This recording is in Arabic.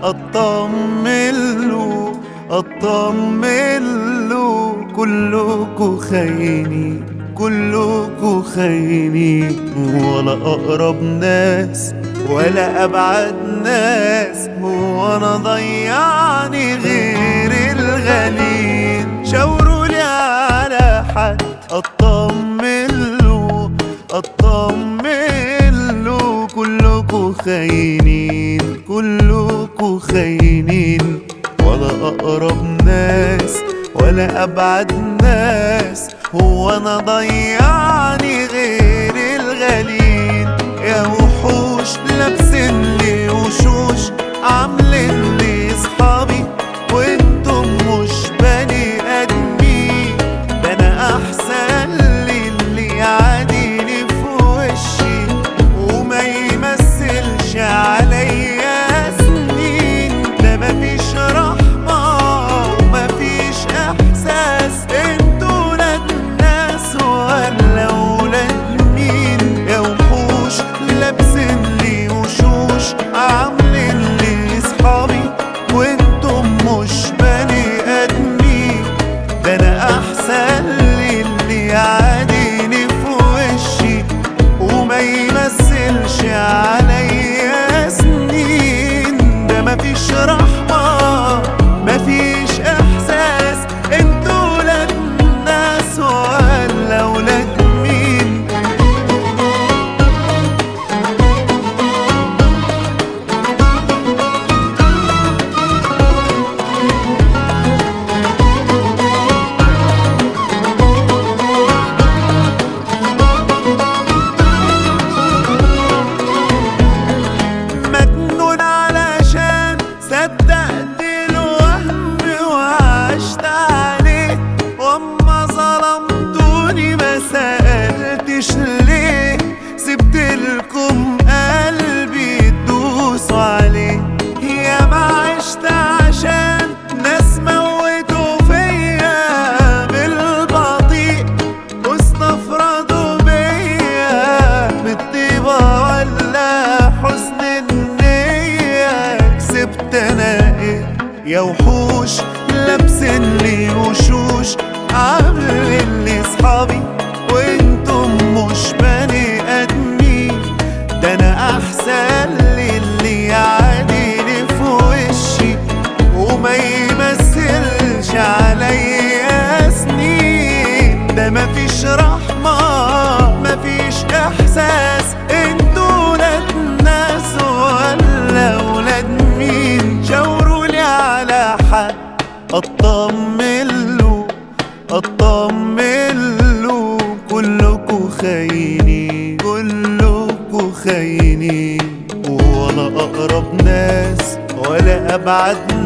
اطمنله اطمنله، كلكوا خاينين كلكوا خاينين، ولا اقرب ناس ولا ابعد ناس، هو انا ضيعني غير الغالين. شاورولي على حد اطمنله اطمنله، كلكوا خاينين كلكوا خاينين، ولا اقرب ناس ولا ابعد ناس، هو انا ضيعني غير الغالين. يا وحوش لابسين لي وشوش، عاملين لي صحابي وانتم مش بني ادمين. ده انا احسن لي اللي يعاديني في وشي وما يمثلش عليا سنين. ده مفيش رحمة ومفيش احساس، انتوا ولاد الناس ولا ولاد مين؟ يا وحوش لابسين لي وشوش، عاملين لي صحابي وانتم مش بني ادمين. ده انا احسن لي اللي يعاديني في وشي وما يمثلش عليا سنين. ده مفيش رحمة مفيش احساس، انتوا ولاد الناس ولا ولاد مين؟ مجنون علشان صدقت الوهم وعشت عليه، واما ظلمتوني ما سألتش ليه. سبتلكم قلبي تدوسوا عليه، يا ما عشت عشان ناس موتوا فيا بالبطيء واستفردوا بيا بالطيبة ولا حسن النية. كسبت انا ايه؟ يا وحوش لابسين لي وشوش، عاملين لي صحابي وانتم مش بني ادمين. ده انا احسن لي اللي يعاديني في وشي وما يمثلش عليا سنين. ده مفيش رحمة مفيش احساس، انتوا ولاد الناس ولا ولاد مين؟ شاورولي على حد اطمنله اطمنله، كلكوا خاينين كلكوا خاينين، ولا اقرب ناس ولا ابعد